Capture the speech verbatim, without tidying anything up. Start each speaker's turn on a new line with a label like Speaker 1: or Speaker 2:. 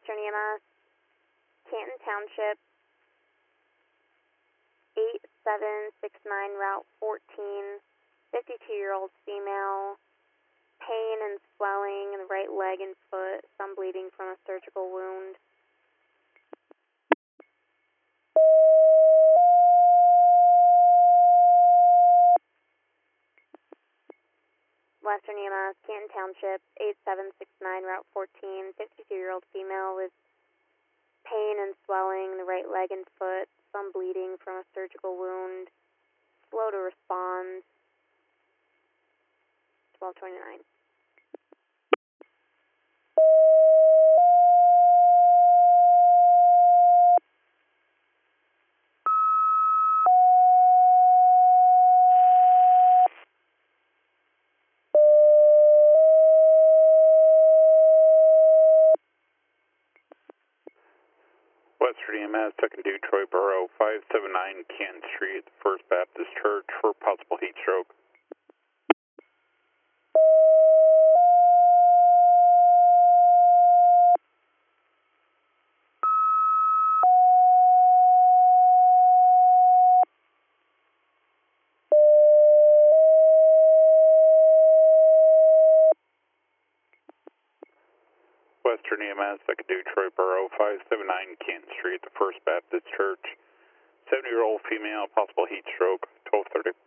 Speaker 1: Western E M S, Canton Township, eight seven six nine Route fourteen, fifty-two-year-old female, pain and swelling in the right leg and foot, some bleeding from a surgical wound. Western E M S, Canton Township, eight seven six nine Route fourteen, fifty-two-year-old female with pain and swelling in the right leg and foot, some bleeding from a surgical wound, slow to respond, twelve twenty-nine.
Speaker 2: Western E M S, second due Troy Borough, five seven nine Canton Street, First Baptist Church for possible heat stroke. Western E M S, second due Troy Borough, five seven nine Canton Street, the First Baptist Church, seventy-year-old female, possible heat stroke, twelve thirty.